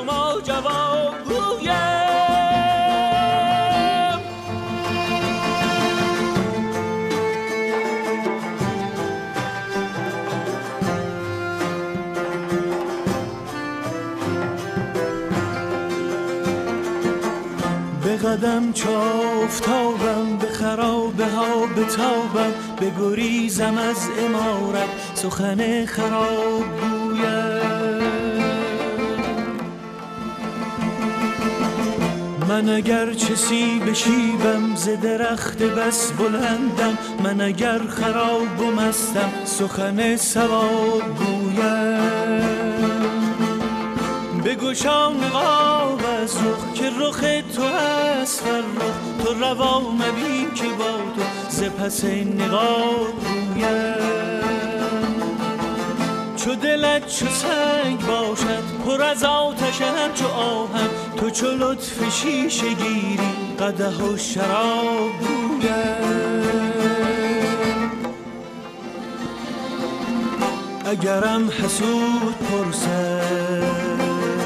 شما جواب گویم. به قدم چو آفتابم، به خرابه ها بتابم، بگریزم از عمارت سخن خراب گویم. من اگر چه سیب شیبم، ز درخت بس بلندم، من اگر خراب و مستم سخن صواب گویم. بگشا نقاب از رخ که رخ تو است فرخ، تو روا مبین که با تو ز پس نقاب گویم. چو دلت چو سنگ باشد پر از آتشم چو آهن، تو چو لطف شیشه گیری قدح و شراب گویم. اگرم حسود پرسد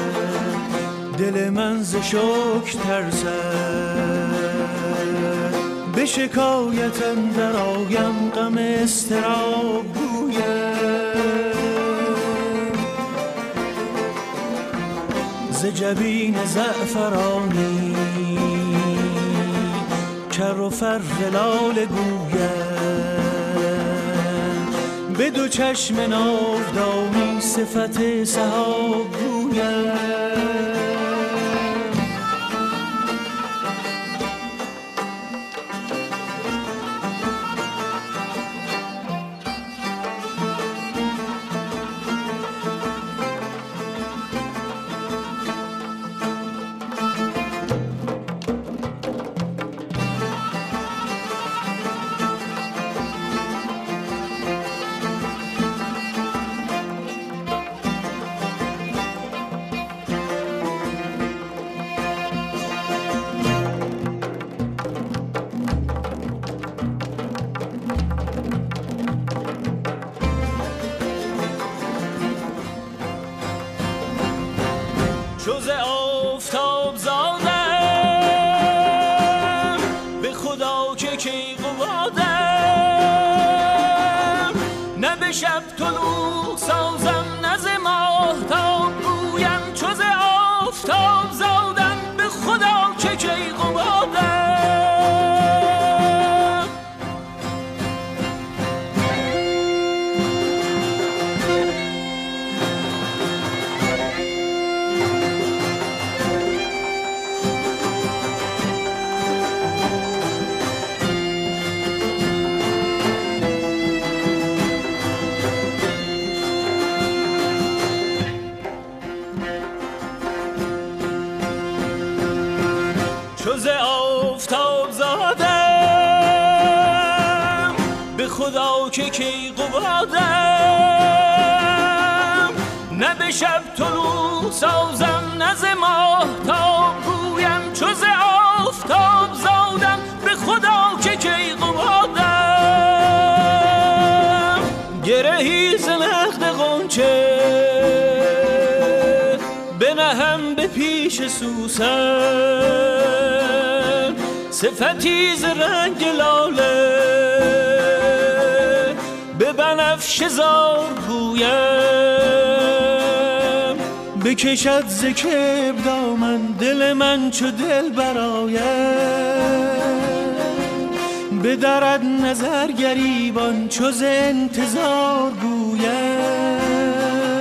دل من ز شکر ترسد، به شکایت اندر آیم غم اضطراب گویم. ز جبین زعفرانی کر و فر لاله گویم، به دو چشم ناودانی صفت سحاب گویم. چو ز آفتاب زادم، به خدا که کیقوادم، نه به شب طلوع سازم نه ز ماهتاب گویم. چو ز آفتاب زادم، به خدا که کیقوادم. چو ز آفتاب زادم، به خدا که کیقوادم، نه به شب طلوع سازم نه ز ماهتاب گویم. چو ز آفتاب زادم، به خدا که کیقوادم. گرهی ز نخل غنچه بنهم به پیش سوسن، صفتی ز رنگ لاله به بنفشه زار گویم. بکشد ز کبر دامن دل من چو دل برایم، بدرد نظر گریبان چو ز انتظار گویم.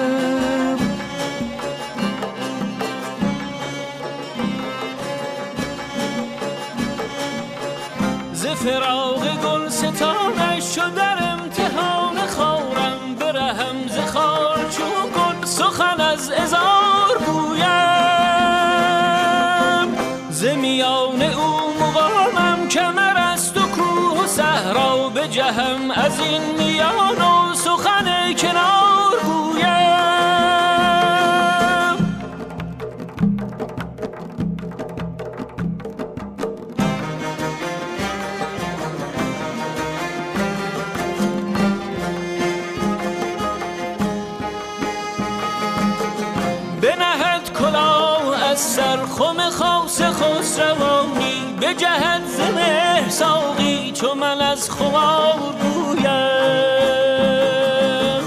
ز فراق گل ستانش چو در امتحان خارم، برهم ز خار چون گل سخن از عذار گویم. ز میان او مقامم کمر است و کوه و صحرا، بجهم از این میان و سخن کنار گویم. بنهد کلاه از سرخم خاص خسروانی به جهت ز مهر ساقی چو من از خمار گویم.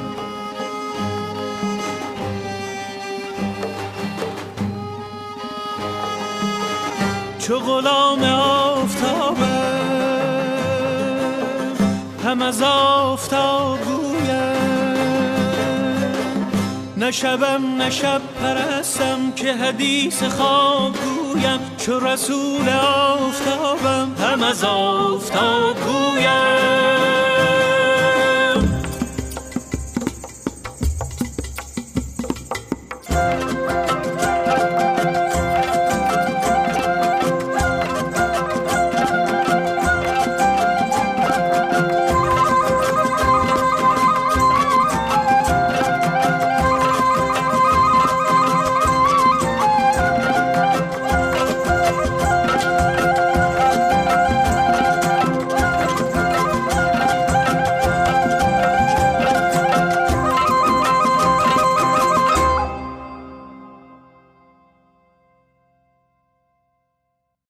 چو غلام آفتابم هم از آفتاب نه شبم نه شب پرستم که حدیث خواب گویم. چو رسول آفتابم هم از آفتاب گویم.